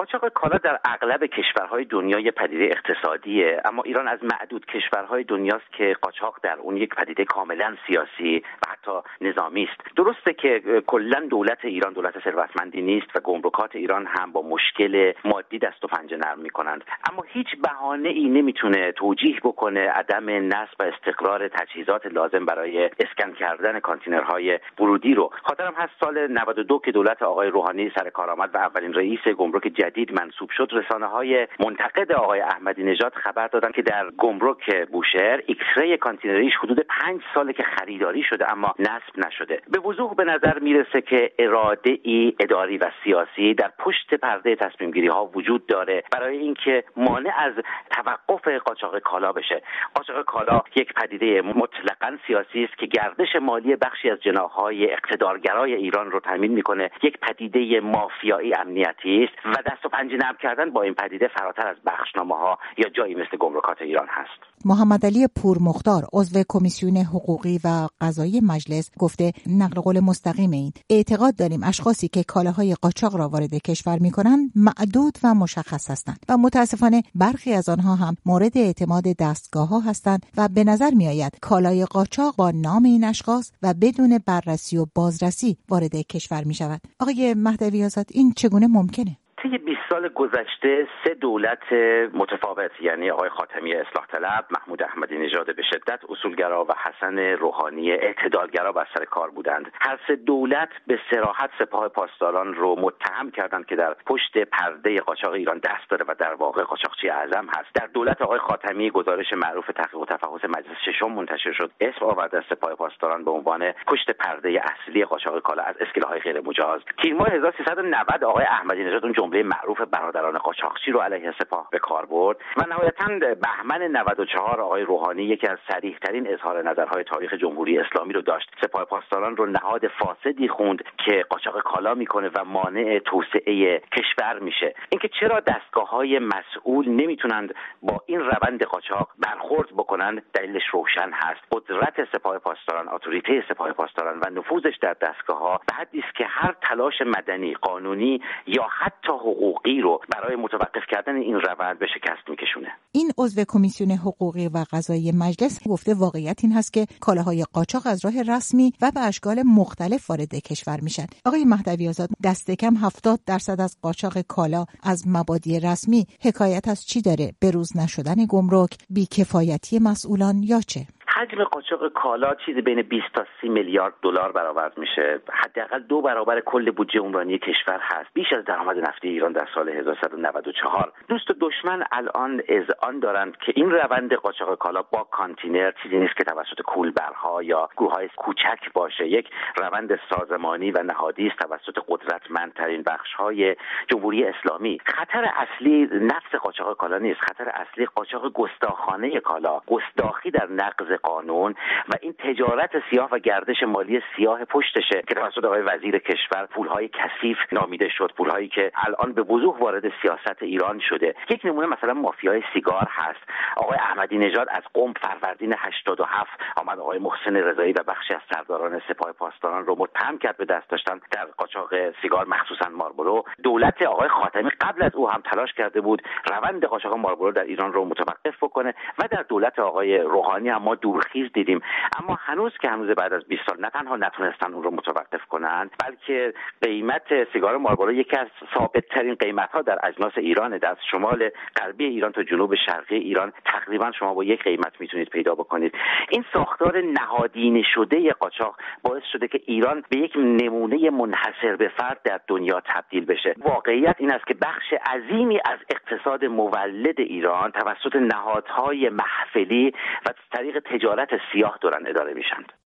قاچاق کالا در اغلب کشورهای دنیا یک پدیده اقتصادیه، اما ایران از معدود کشورهای دنیاست که قاچاق در اون یک پدیده کاملا سیاسی و حتی نظامی است. درسته که کلا دولت ایران دولت ثروتمندی نیست و گمرکات ایران هم با مشکل مادی دست و پنجه نرم می‌کنند، اما هیچ بهانه‌ای نمیتونه توجیه بکنه عدم نصب و استقرار تجهیزات لازم برای اسکن کردن کانتینرهای ورودی رو. خاطرم هست سال 92 که دولت آقای روحانی سر کار آمد و اولین رئیس گمرک جدید منصوب شد، رسانه‌های منتقد آقای احمدی نژاد خبر دادن که در گمرک بوشهر ایکس‌ری کانتینریش حدود 5 ساله که خریداری شده اما نصب نشده. به وضوح به نظر میرسه که اراده‌ای اداری و سیاسی در پشت پرده تصمیم گیری ها وجود داره برای اینکه مانع از توقف قاچاق کالا بشه. قاچاق کالا یک پدیده مطلقاً سیاسی است که گردش مالی بخشی از جناح‌های اقتدارگرای ایران رو تامین میکنه. یک پدیده مافیایی امنیتی است و دست و پنجه نرم کردن با این پدیده فراتر از بخشنامه‌ها یا جایی مثل گمرکات ایران هست. محمد علی پورمختار عضو کمیسیون حقوقی و قضایی مجلس گفته نقل قول مستقیم این اعتقاد داریم اشخاصی که کالاهای قاچاق را وارد کشور می‌کنند معدود و مشخص هستند و متاسفانه برخی از آنها هم مورد اعتماد دستگاه‌ها هستند و به نظر می‌آید کالای قاچاق با نام این اشخاص و بدون بررسی و بازرسی وارد کشور می‌شود. آقای مهدوی آزاد، این چگونه ممکنه؟ طی 20 سال گذشته 3 دولت متفاوت، یعنی آقای خاتمی اصلاح طلب، محمود احمدی نژاد به شدت اصولگرا و حسن روحانی اعتدالگرا بر سر کار بودند. هر 3 دولت به صراحت سپاه پاسداران رو متهم کردند که در پشت پرده قاچاق ایران دست داره و در واقع قاچاقچی اعظم هست. در دولت آقای خاتمی گزارش معروف تحقیق و تفحص مجلس ششم منتشر شد. اسم آورده سپاه پاسداران به عنوان پشت پرده اصلی قاچاق کالا از اسکله‌های غیر مجاز. تیر ماه 1390 آقای احمدی نژاد اون جمله معروف برادران قاچاقچی رو علیه سپاه به کار برد و نهایتاً بهمن 94 آقای روحانی یکی از صریح‌ترین اظهار نظرهای تاریخ جمهوری اسلامی رو داشت. سپاه پاسداران رو نهاد فاسدی خوند که قاچاق کالا میکنه و مانع توسعه کشور میشه. اینکه چرا دستگاه‌های مسئول نمیتونند با این روند قاچاق برخورد بکنند دلیلش روشن هست. قدرت سپاه پاسداران، اتوریته سپاه پاسداران و نفوذش در دستگاه‌ها به حدی است که هر تلاش مدنی، قانونی یا حتی حقوقی رو برای متوقف کردن این روند به شکست میکشونه. این عضو کمیسیون حقوقی و قضایی مجلس گفته واقعیت این هست که کالاهای قاچاق از راه رسمی و به اشکال مختلف وارد کشور میشن. آقای مهدوی آزاد، دست کم 70% از قاچاق کالا از مبادی رسمی حکایت از چی داره؟ بروز نشدن گمرک، بیکفایتی مسئولان یا چه؟ حجم قاچاق کالا چیزی بین 20 تا 30 میلیارد دلار برآورد میشه. حداقل 2 برابر کل بودجه عمرانی کشور هست. بیش از درآمد نفتی ایران در سال 1194. دوست و دشمن الان اذعان دارند که این روند قاچاق کالا با کانتینر چیزی نیست که توسط کولبرها یا گروه‌های کوچک باشه. یک روند سازمانی و نهادی است توسط قدرتمندترین بخش‌های جمهوری اسلامی. خطر اصلی نفس قاچاق کالا نیست. خطر اصلی قاچاق گستاخانه کالا، گستاخی در نقض قانون و این تجارت سیاه و گردش مالی سیاه پشتشه که توسط آقای وزیر کشور پولهای کثیف نامیده شد، پولهایی که الان به وضوح وارد سیاست ایران شده. یک نمونه مثلا مافیای سیگار هست. آقای احمدی نژاد از قم فروردین 87 آمد آقای محسن رضایی و بخشی از سرداران سپاه پاسداران رو متهم کرد به دست داشتن در قاچاق سیگار، مخصوصا مارلبورو. دولت آقای خاتمی قبل از او هم تلاش کرده بود روند قاچاق مارلبورو در ایران رو متوقف بکنه و در دولت آقای روحانی هم ما دورخیز دیدیم، اما هنوز بعد از 20 سال نه تنها نتونستن اون رو متوقف کنن، بلکه قیمت سیگار مارلبورو یکی از ثابت‌ترین قیمت‌ها در اجناس ایرانه. از شمال غربی ایران تا جنوب شرقی ایران تقریبا شما با یک قیمت میتونید پیدا بکنید. این ساختار نهادینه شده قاچاق باعث شده که ایران به یک نمونه منحصر به فرد در دنیا تبدیل بشه. واقعیت این است که بخش عظیمی از اقتصاد مولد ایران توسط نهادهای محفلی و طریق تجارت سیاه دارن اداره میشن.